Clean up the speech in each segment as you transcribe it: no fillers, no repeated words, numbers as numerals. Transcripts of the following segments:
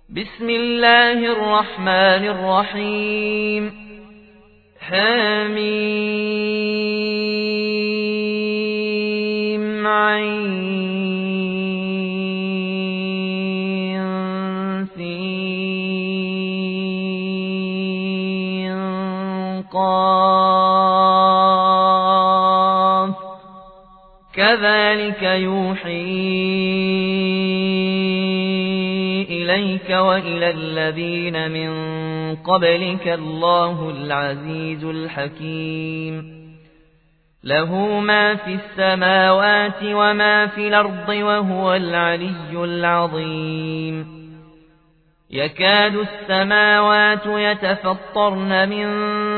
بسم الله الرحمن الرحيم حميم عين سين قاف كذلك يوحي إليك وإلى الذين من قبلك الله العزيز الحكيم له ما في السماوات وما في الأرض وهو العلي العظيم يكاد السماوات يتفطرن من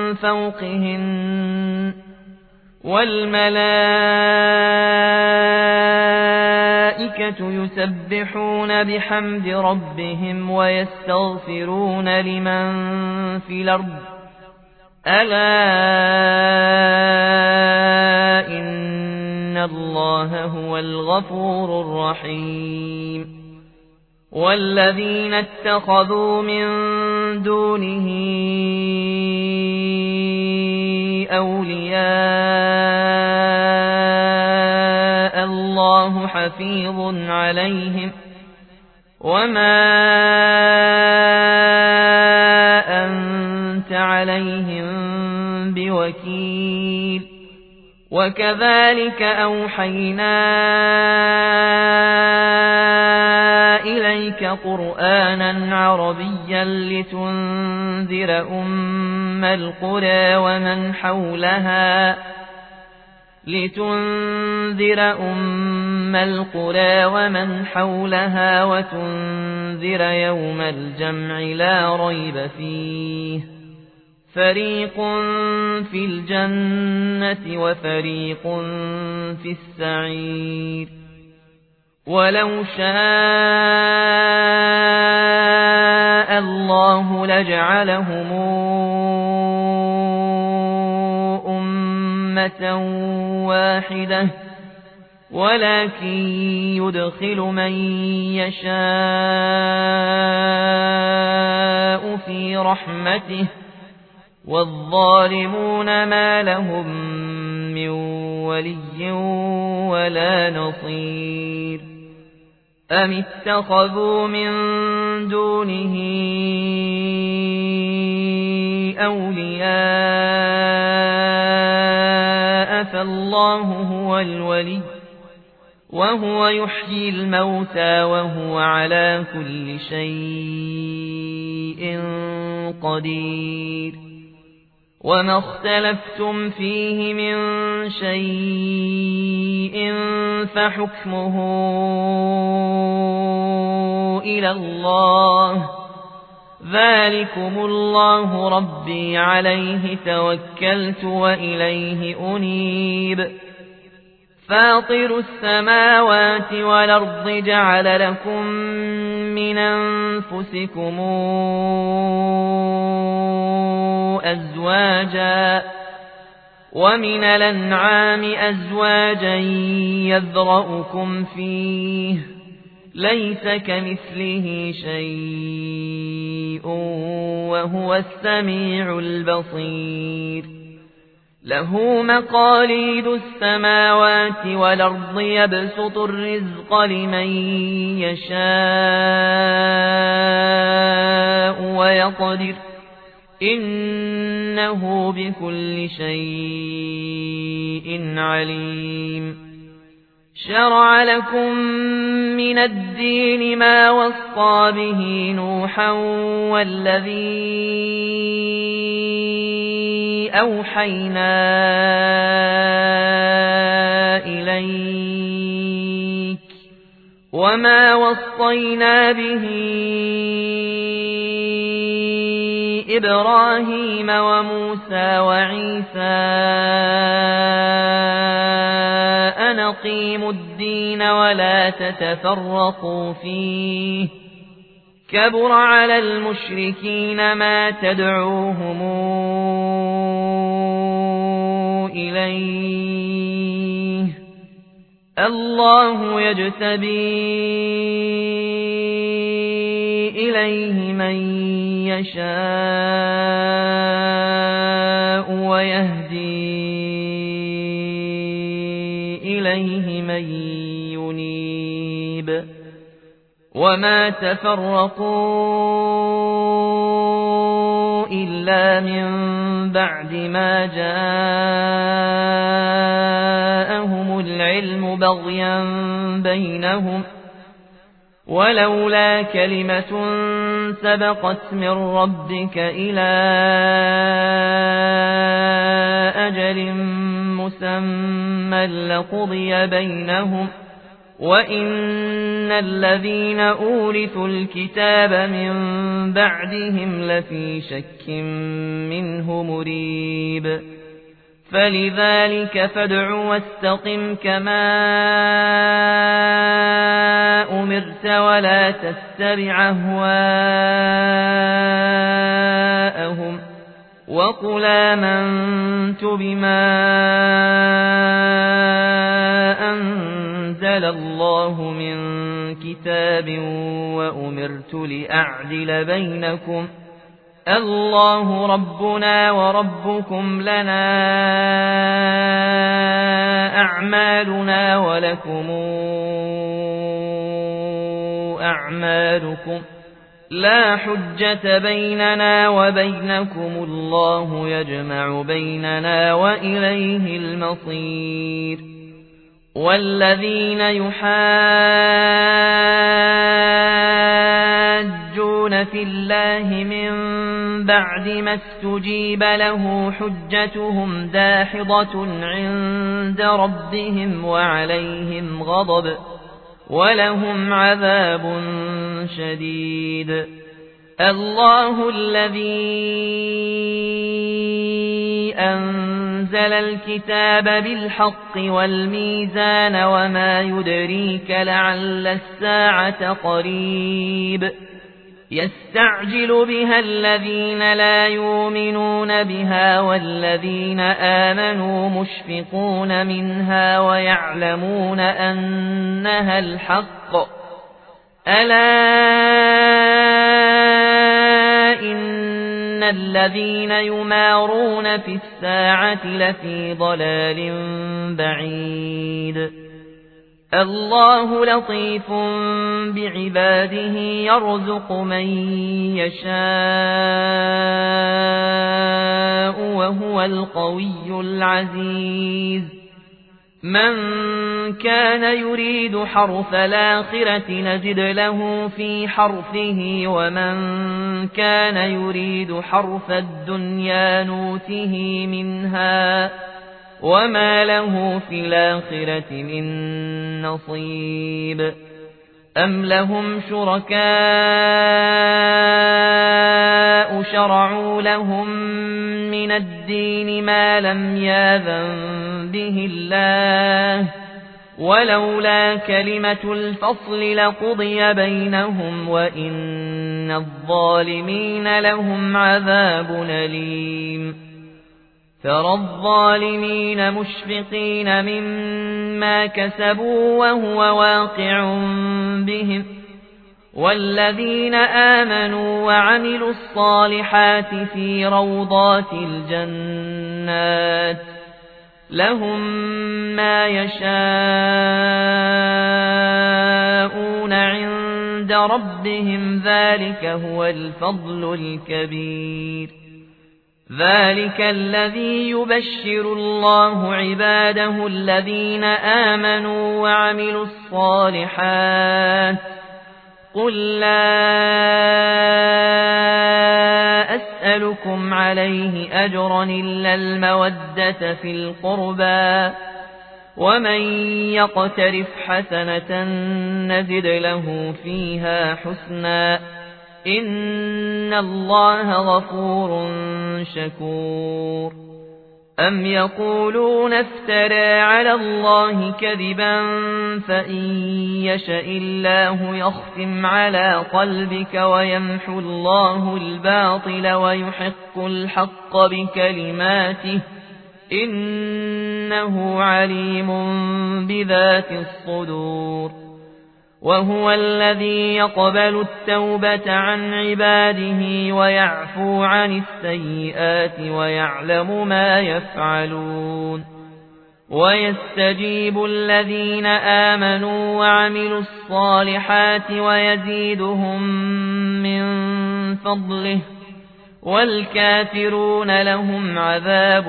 فوقهن والملائكة يسبحون بحمد ربهم ويستغفرون لمن في الأرض ألا إن الله هو الغفور الرحيم والذين اتخذوا من دونه أولياء الله حفيظ عليهم وما أنت عليهم بوكيل وكذلك أوحينا إليك قرآنا عربيا لتنذر أم القرى ومن حولها وتنذر يوم الجمع لا ريب فيه فريق في الجنة وفريق في السعير ولو شاء الله لجعلهم أمة واحدة ولكن يدخل من يشاء في رحمته والظالمون ما لهم من ولي ولا نصير أم اتخذوا من دونه أولياء فالله هو الولي وهو يحيي الموتى وهو على كل شيء قدير وما اختلفتم فيه من شيء فحكمه إلى الله ذلكم الله ربي عليه توكلت وإليه أنيب فاطر السماوات والأرض جعل لكم من أنفسكم أزواجا ومن الأنعام أزواجا يذرأكم فيه ليس كمثله شيء وهو السميع البصير له مقاليد السماوات والأرض يبسط الرزق لمن يشاء ويقدر إنه بكل شيء عليم شرع لكم من الدين ما وصى به نوحا والذي أوحينا إليك وما وصينا به إبراهيم وموسى وعيسى أن أقيموا الدين ولا تتفرقوا فيه كبر على المشركين ما تدعوهم إليه الله يجتبي إليه من يشاء ويهدي إليه من ينيب وما تفرقوا إلا من بعد ما جاءهم العلم بغيا بينهم ولولا كلمة سبقت من ربك إلى أجل مسمى لقضي بينهم وإن الذين أورثوا الكتاب من بعدهم لفي شك منه مريب فلذلك فادع واستقم كما أمرت ولا تتبع أهواءهم وقل آمنت بما أنزل الله من كتاب وأمرت لأعدل بينكم الله ربنا وربكم لنا أعمالنا ولكم أعمالكم لا حجة بيننا وبينكم الله يجمع بيننا وإليه المصير والذين يحاجون في الله من بعد ما استجيب له حجتهم داحضة عند ربهم وعليهم غضب ولهم عذاب شديد الله الذي أنزل الكتاب بالحق والميزان وما يدريك لعل الساعة قريب يستعجل بها الذين لا يؤمنون بها والذين آمنوا مشفقون منها ويعلمون أنها الحق ألا إن الذين يمارون في الساعة لفي ضلال بعيد الله لطيف بعباده يرزق من يشاء وهو القوي العزيز من كان يريد حرث الآخرة نزد له في حرثه ومن كان يريد حرث الدنيا نوته منها وما له في الآخرة من نصيب أم لهم شركاء شرعوا لهم من الدين ما لم يأذن به الله ولولا كلمة الفصل لقضي بينهم وإن الظالمين لهم عذاب أليم ترى الظالمين مشفقين مما كسبوا وهو واقع بهم والذين آمنوا وعملوا الصالحات في روضات الجنات لهم ما يشاءون عند ربهم ذلك هو الفضل الكبير ذلك الذي يبشر الله عباده الذين آمنوا وعملوا الصالحات قل لا أسألكم عليه أجرا إلا المودة في القربى ومن يقترف حسنة نزد له فيها حسنا إن الله غفور شكور أم يقولون افترى على الله كذبا فإن يشأ الله يختم على قلبك ويمحو الله الباطل ويحق الحق بكلماته إنه عليم بذات الصدور وهو الذي يقبل التوبة عن عباده ويعفو عن السيئات ويعلم ما يفعلون ويستجيب الذين آمنوا وعملوا الصالحات ويزيدهم من فضله والكافرون لهم عذاب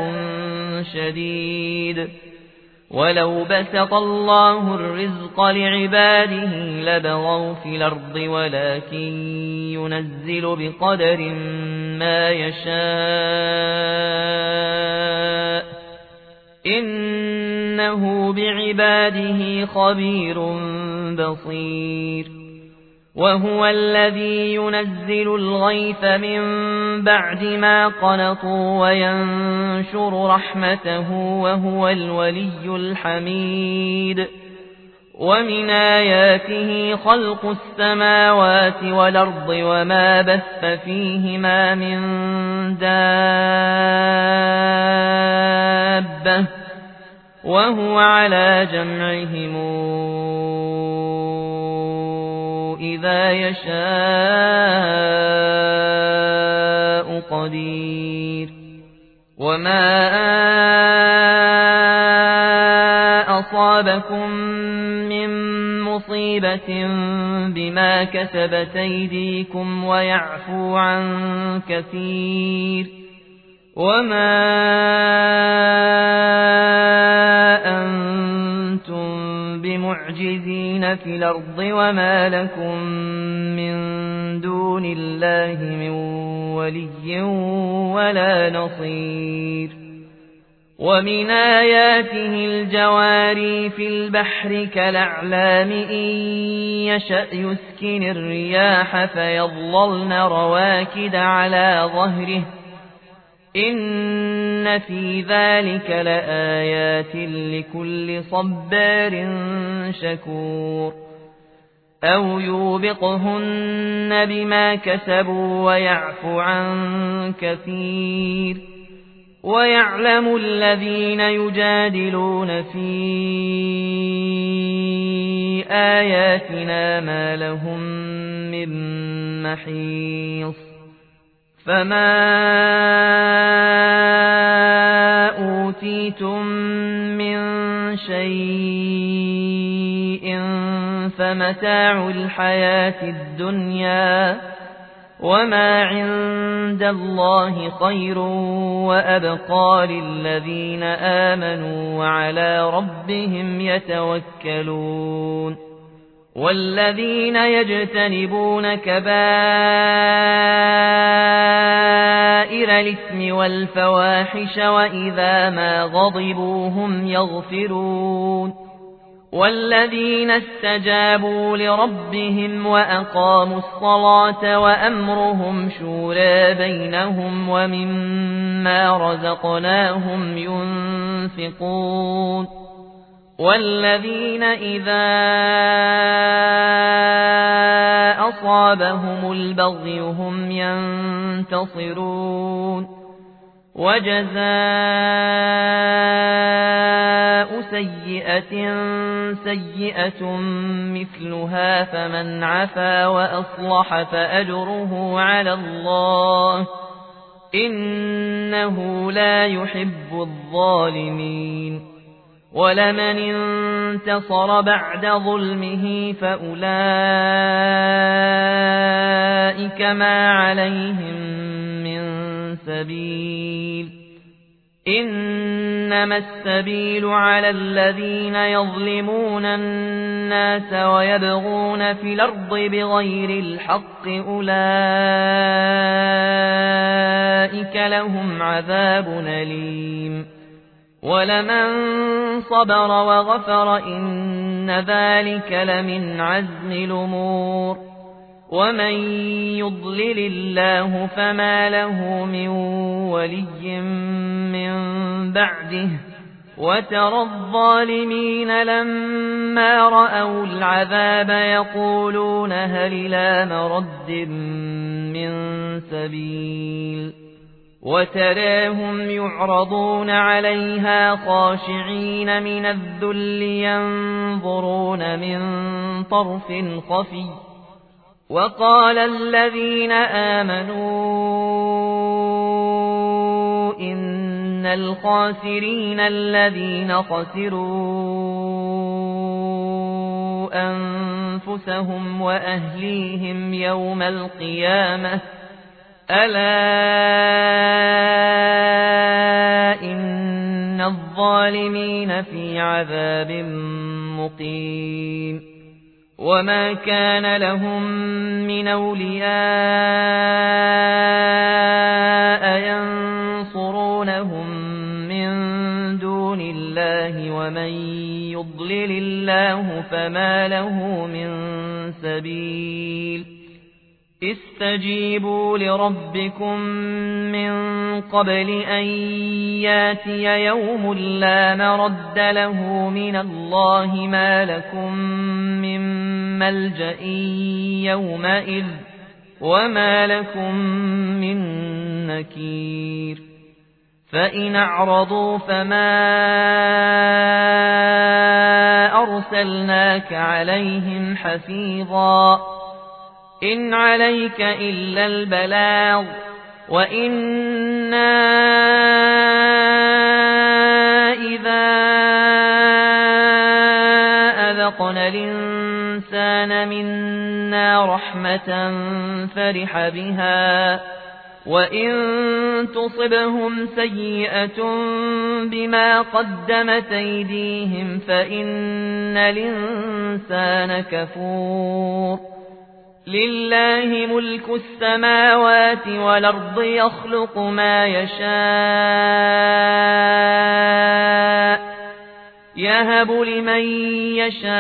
شديد ولو بسط الله الرزق لعباده لبغوا في الأرض ولكن ينزل بقدر ما يشاء إنه بعباده خبير بصير وهو الذي ينزل الغيث من بعد ما قنطوا وينشر رحمته وهو الولي الحميد ومن آياته خلق السماوات والأرض وما بث فيهما من دابة وهو على جمعهم إذا يشاء قدير وما أصابكم من مصيبة بما كسبت أيديكم ويعفو عن كثير وما أنتم بمعجزين في الأرض وما لكم من دون الله من ولي ولا نصير ومن آياته الجواري في البحر كالأعلام إن يشأ يسكن الرياح فيظللن رواكد على ظهره إن في ذلك لآيات لكل صبار شكور أو يوبقهن بما كسبوا ويعفو عن كثير ويعلم الذين يجادلون في آياتنا ما لهم من محيص فما أوتيتم من شيء فمتاع الحياة الدنيا وما عند الله خير وأبقى للذين آمنوا وعلى ربهم يتوكلون والذين يجتنبون كبائر الإثم والفواحش وإذا ما غضبوا هم يغفرون والذين استجابوا لربهم وأقاموا الصلاة وأمرهم شورى بينهم ومما رزقناهم ينفقون والذين إذا أصابهم البغي هم ينتصرون وجزاء سيئة سيئة مثلها فمن عفا وأصلح فأجره على الله إنه لا يحب الظالمين ولمن انتصر بعد ظلمه فأولئك ما عليهم من سبيل إنما السبيل على الذين يظلمون الناس ويبغون في الأرض بغير الحق أولئك لهم عذاب أليم ولمن صبر وغفر إن ذلك لمن عزم الأمور ومن يضلل الله فما له من ولي من بعده وترى الظالمين لما رأوا العذاب يقولون هل إلى مرد من سبيل وتراهم يعرضون عليها خاشعين من الذل ينظرون من طرف خفي وقال الذين آمنوا إن الخاسرين الذين خسروا أنفسهم وأهليهم يوم القيامة ألا إن الظالمين في عذاب مقيم وما كان لهم من أولياء ينصرونهم من دون الله ومن يضلل الله فما له من سبيل استجيبوا لربكم من قبل أن ياتي يوم لا مرد له من الله ما لكم من ملجأ يومئذ وما لكم من نكير فإن أعرضوا فما أرسلناك عليهم حفيظا إن عليك إلا البلاغ وإنا إذا أذقنا الإنسان منا رحمة فرح بها وإن تصبهم سيئة بما قدمت أيديهم فإن الإنسان كفور لله ملك السماوات والأرض يخلق ما يشاء يهب لمن يشاء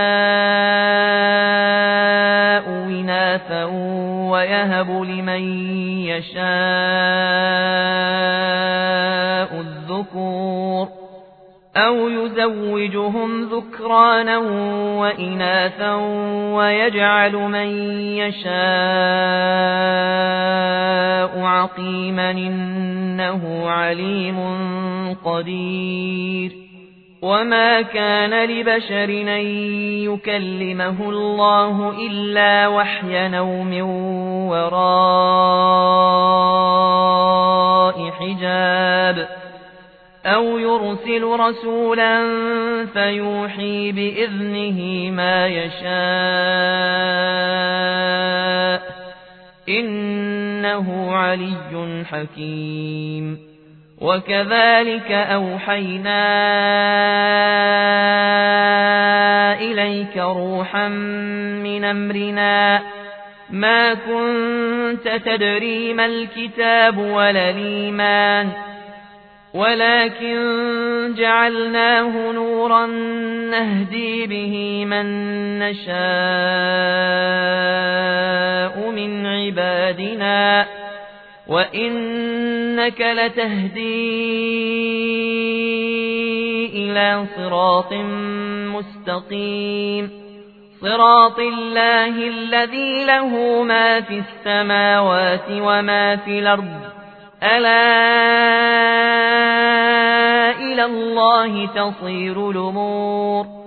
إناثا ويهب لمن يشاء الذكور أو يزوجهم ذكرانا وإناثا ويجعل من يشاء عقيما إنه عليم قدير وما كان لبشر أن يكلمه الله إلا وحيا أو من وراء حجاب أو يرسل رسولا فيوحي بإذنه ما يشاء إنه علي حكيم وكذلك أوحينا إليك روحا من أمرنا ما كنت تدري ما الكتاب ولا الإيمان ولكن جعلناه نورا نهدي به من نشاء من عبادنا وإنك لتهدي إلى صراط مستقيم صراط الله الذي له ما في السماوات وما في الأرض ألا إلى الله تصير الأمور